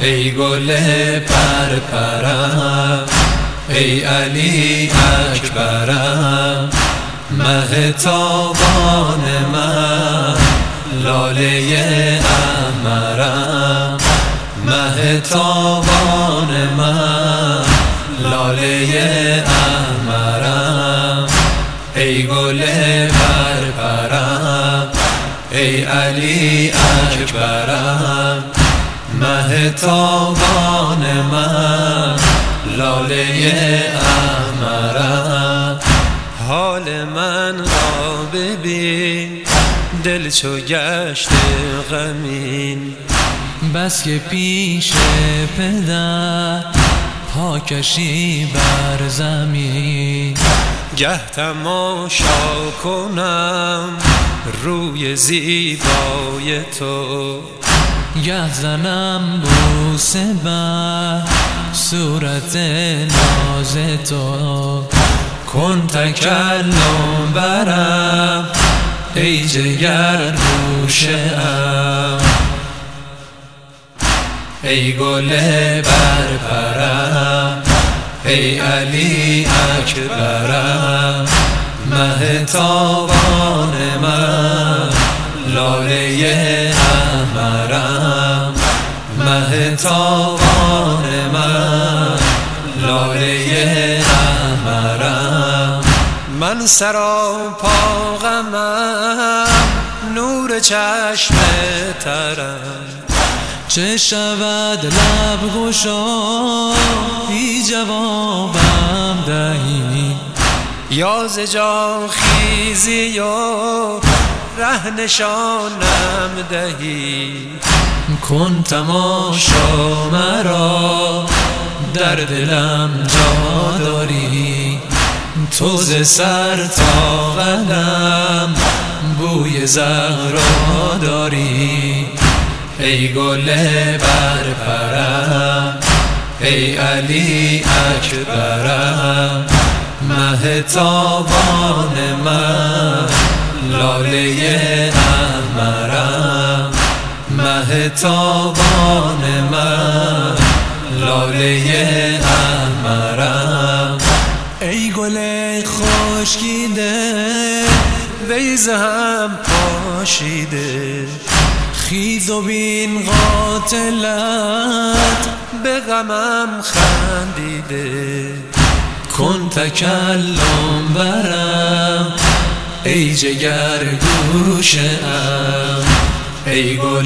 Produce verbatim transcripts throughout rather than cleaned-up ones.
ای گل پرپرم، ای علی اکبرم، مه تابان من، لاله احمرم، مه تابان من، لاله احمرم، ای گل پرپرم، ای علی اکبرم، مه تابان من، لاله احمرم. حال من را ببین، دل چو گشت غمین، بس که پیش پدر پا کشی بر زمین. گه تماشا کنم روی زیبای تو، گه زنم بوسه بر صورت ناز تو. کن تکلم برم ای جگر گوشه ام، ای گل برپرم، ای علی اکبرم، مه تابان من، لاله احمرم، مه تابان من، لاله احمرم. من سراپا غمم، نور چشم ترم، چه شود لب گشایی جوابم دهی. یا ز جا خیزی و ره نشانم دهی. کن تماشا مرا در دلم جا داری، تو ز سر تا قدم بوی زهرا داری. ای گل برپرم، ای علی اکبرم، مه تابان من، لاله احمرم، مه تابان من، لاله احمرم. ای گل خشکیده ویز هم پاشیده، خیز و بین قاتلت به غمم خندیده. کن تکلم برم ای جگر گوشه ام، ای گل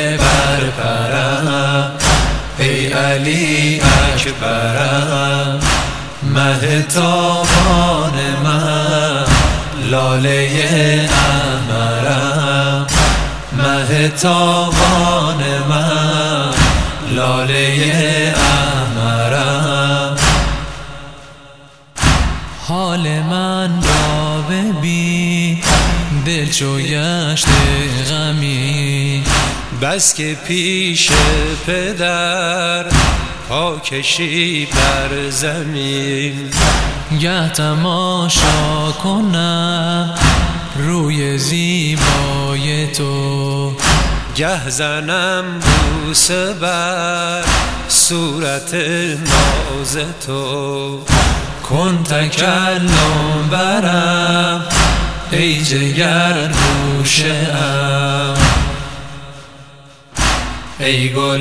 برپرم، ای علی اکبرم، مه تابان من، لاله احمرم، مه تابان من، لاله احمرم. حال من را ببین، دل چو گشت غمی، بس که پیش پدر پا کشی بر زمین. گه تماشا کنم روی زیبای تو، گه زنم بوسه بر صورت ناز تو. کن تکلم برم ای جگر گوشه ام، ای گل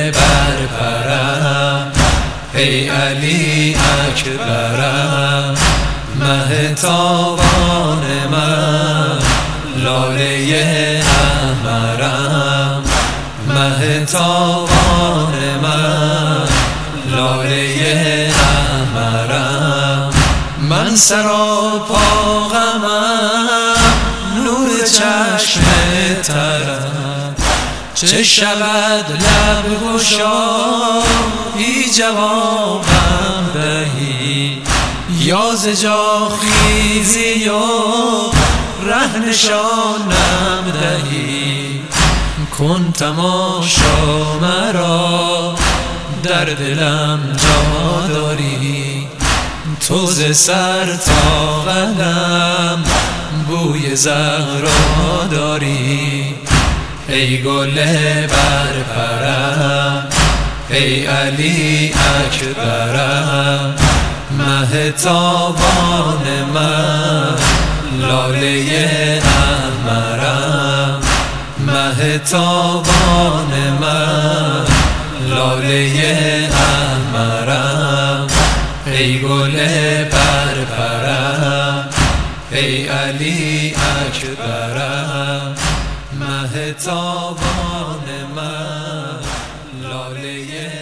برپرم، ای علی اکبرم، مه تابان من، لاله احمرم، مه تابان من، لاله احمرم. من سراپا غمم، نور چشم ترم، چه شود لب گشایی جوابم دهی. یا ز جا خیزی و ره نشانم دهی. کن تماشا مرا در دلم جا داری، تو ز سر تا قدم بوی زهرا داری. ای گل برپرم، ای علی اکبرم مهتابان من، لاله احمرم مهتابان من، لاله احمرم ای گل پرپرم، ای علی اکبرم مهتابان من، لاله